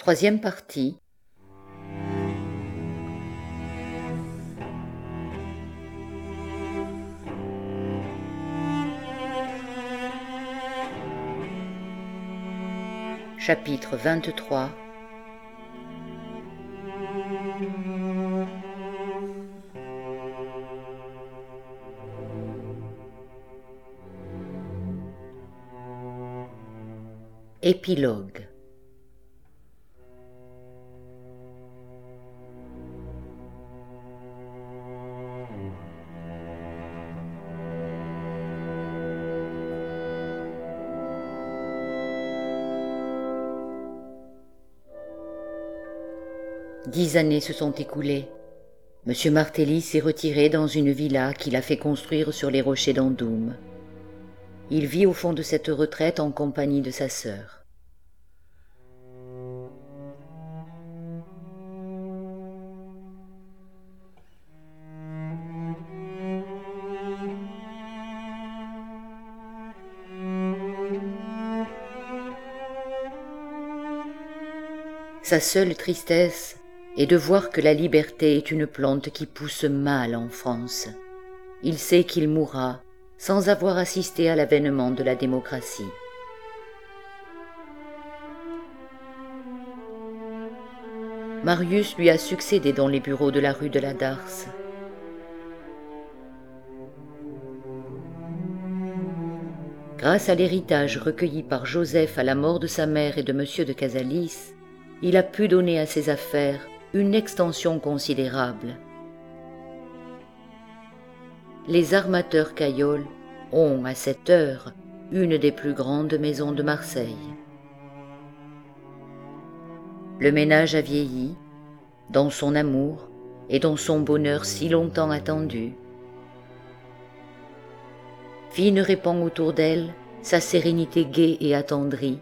Troisième partie. Chapitre 23. Épilogue. Dix années se sont écoulées. Monsieur Martelly s'est retiré dans une villa qu'il a fait construire sur les rochers d'Andoum. Il vit au fond de cette retraite en compagnie de sa sœur. Sa seule tristesse est de voir que la liberté est une plante qui pousse mal en France. Il sait qu'il mourra sans avoir assisté à l'avènement de la démocratie. Marius lui a succédé dans les bureaux de la rue de la Darse. Grâce à l'héritage recueilli par Joseph à la mort de sa mère et de M. de Casalis, il a pu donner à ses affaires une extension considérable. Les armateurs Caillol ont, à cette heure, une des plus grandes maisons de Marseille. Le ménage a vieilli, dans son amour et dans son bonheur si longtemps attendu. Fine répand autour d'elle sa sérénité gaie et attendrie.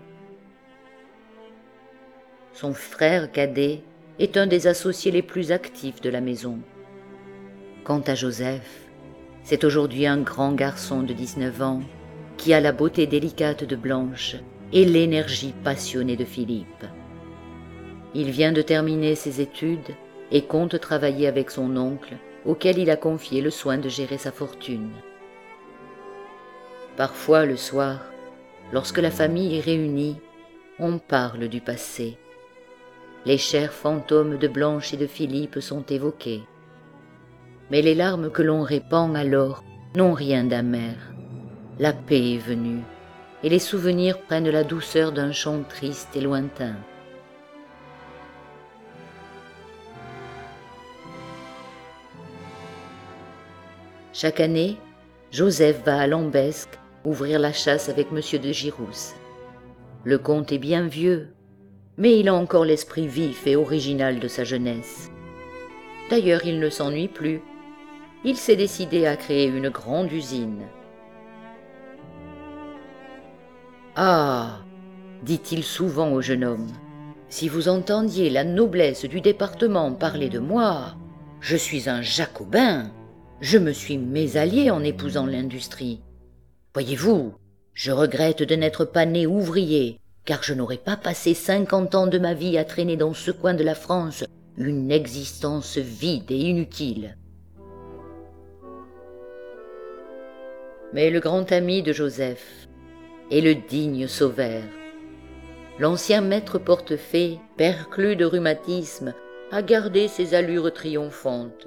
Son frère cadet est un des associés les plus actifs de la maison. Quant à Joseph, c'est aujourd'hui un grand garçon de 19 ans qui a la beauté délicate de Blanche et l'énergie passionnée de Philippe. Il vient de terminer ses études et compte travailler avec son oncle, auquel il a confié le soin de gérer sa fortune. Parfois, le soir, lorsque la famille est réunie, on parle du passé. Les chers fantômes de Blanche et de Philippe sont évoqués. Mais les larmes que l'on répand alors n'ont rien d'amer. La paix est venue, et les souvenirs prennent la douceur d'un chant triste et lointain. Chaque année, Joseph va à Lambesc ouvrir la chasse avec M. de Girousse. Le comte est bien vieux, mais il a encore l'esprit vif et original de sa jeunesse. D'ailleurs, il ne s'ennuie plus. Il s'est décidé à créer une grande usine. « Ah !» dit-il souvent au jeune homme, « si vous entendiez la noblesse du département parler de moi, je suis un jacobin, je me suis mésallié en épousant l'industrie. Voyez-vous, je regrette de n'être pas né ouvrier, car je n'aurais pas passé 50 ans de ma vie à traîner dans ce coin de la France une existence vide et inutile. » Mais le grand ami de Joseph est le digne Sauveur. L'ancien maître portefeuille, perclus de rhumatisme, a gardé ses allures triomphantes.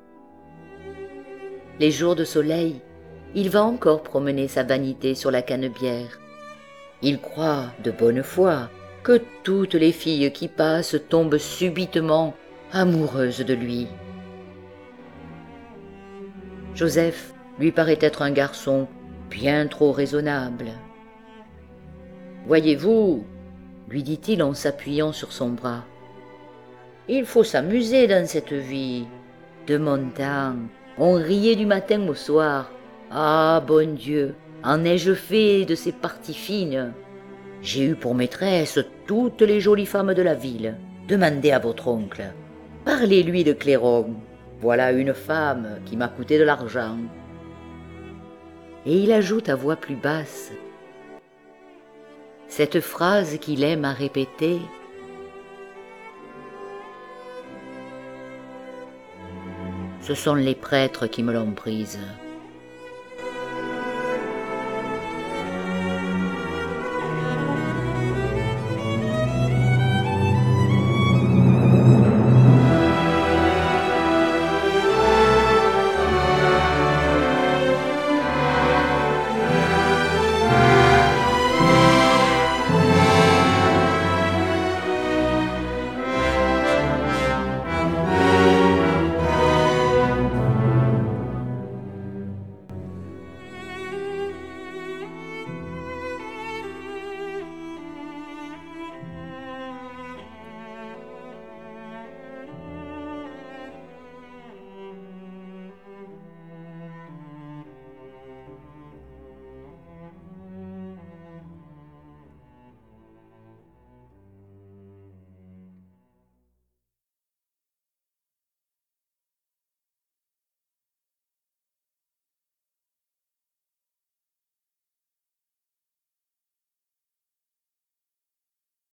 Les jours de soleil, il va encore promener sa vanité sur la canebière. Il croit, de bonne foi, que toutes les filles qui passent tombent subitement amoureuses de lui. Joseph lui paraît être un garçon bien trop raisonnable. « Voyez-vous, lui dit-il en s'appuyant sur son bras, il faut s'amuser dans cette vie. De mon temps, on riait du matin au soir. Ah, bon Dieu, en ai-je fait de ces parties fines? J'ai eu pour maîtresse toutes les jolies femmes de la ville. Demandez à votre oncle. Parlez-lui de Clairon. Voilà une femme qui m'a coûté de l'argent. » Et il ajoute à voix plus basse cette phrase qu'il aime à répéter Ce sont les prêtres qui me l'ont prise.